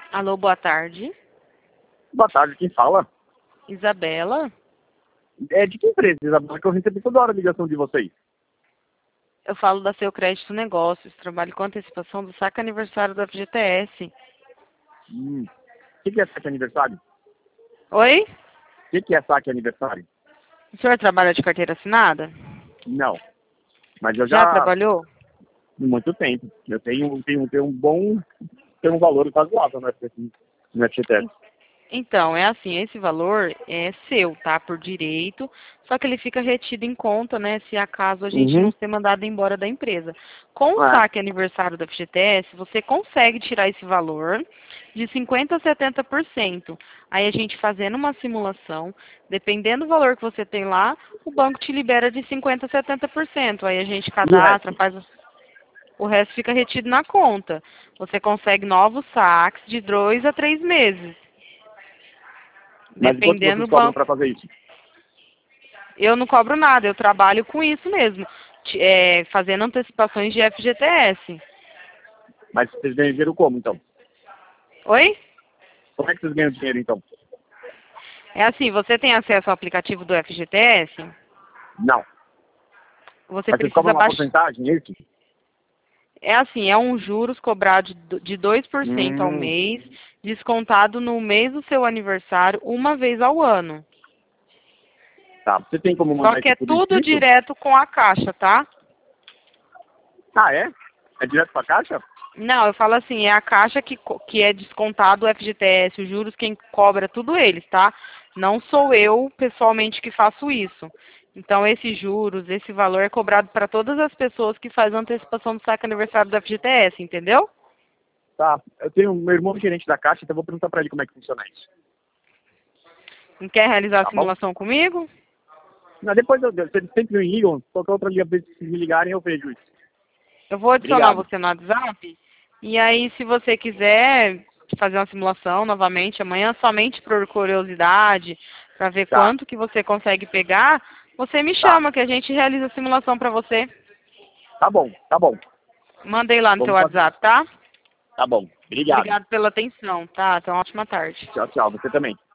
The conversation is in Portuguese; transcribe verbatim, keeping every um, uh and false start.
Alô, boa tarde. Boa tarde, quem fala? Isabela? É de que empresa, Isabela? Que eu recebi toda hora a ligação de vocês. Eu falo da Seu Crédito Negócios. Trabalho com antecipação do saque aniversário do F G T S. Hum. O que, que é saque aniversário? Oi? O que, que é saque aniversário? O senhor trabalha de carteira assinada? Não. Mas eu Já já, há trabalhou? muito tempo. Eu tenho, tenho, tenho um bom, tenho um valor razoável no F G T S. No F G T S. Então, é assim, esse valor é seu, tá? Por direito, só que ele fica retido em conta, né? Se acaso a gente não Uhum. ser mandado embora da empresa. Com o É. saque aniversário do F G T S, você consegue tirar esse valor de cinquenta a setenta por cento. Aí a gente fazendo uma simulação, dependendo do valor que você tem lá, o banco te libera de cinquenta a setenta por cento. Aí a gente E o cadastra, resto? faz o resto fica retido na conta. Você consegue novos saques de dois a três meses. Mas quanto Dependendo vocês do cobram banco. para fazer isso? Eu não cobro nada, eu trabalho com isso mesmo. Ti- é, fazendo antecipações de F G T S. Mas vocês ganham dinheiro como, então? Oi? Como é que vocês ganham dinheiro, então? É assim, você tem acesso ao aplicativo do F G T S? Não. Você Mas vocês cobram precisa uma baixar. porcentagem, é isso? É assim, é um juros cobrado de de dois por cento ao Hum. mês, descontado no mês do seu aniversário, uma vez ao ano. Tá. Você tem como Só mandar que isso é por tudo escrito? direto com a Caixa, tá? Ah, é? É direto pra caixa? Não, eu falo assim, é a Caixa que, co- que é descontado o F G T S, os juros, quem cobra, tudo eles, tá? Não sou eu, pessoalmente, que faço isso. Então, esses juros, esse valor é cobrado para todas as pessoas que fazem antecipação do saque aniversário do F G T S, entendeu? Tá. Eu tenho meu irmão é gerente da caixa, então eu vou perguntar pra ele como é que funciona isso. Não quer realizar a Tá bom? simulação comigo? Não, depois eu, se eles sempre me ligam, qualquer outra dia, se me ligarem, eu vejo isso. Eu vou adicionar Obrigado. você no WhatsApp. E aí, se você quiser fazer uma simulação novamente amanhã, somente por curiosidade, para ver Tá, quanto que você consegue pegar, você me tá. chama que a gente realiza a simulação para você. Tá bom, tá bom. Mandei lá no seu Vamos fazer. WhatsApp, tá? Tá bom. Obrigado. Obrigado pela atenção, tá? Então, ótima tarde. Tchau, tchau. Você também.